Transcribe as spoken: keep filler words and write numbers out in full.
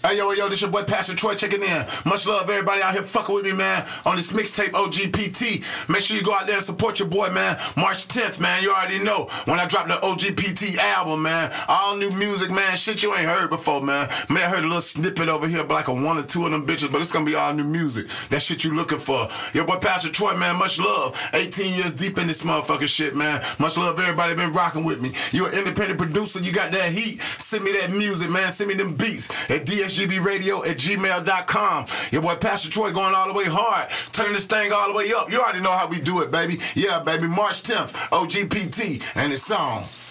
Hey, yo, yo, this your boy Pastor Troy checking in. Much love, everybody out here fucking with me, man, on this mixtape O G P T. Make sure you go out there and support your boy, man. March tenth, man, you already know. When I drop the O G P T album, man. All new music, man. Shit you ain't heard before, man. May I heard a little snippet over here, but like a one or two of them bitches, but it's gonna be all new music. That shit you looking for. Your boy Pastor Troy, man, much love. eighteen years deep in this motherfucking shit, man. Much love, everybody been rocking with me. You an independent producer, you got that heat. Send me that music, man. Send me them beats at D S G B radio at gmail dot com. Your boy Pastor Troy going all the way hard, turning this thing all the way up. You already know how we do it, baby. Yeah, baby, March tenth, O G P T, and it's on.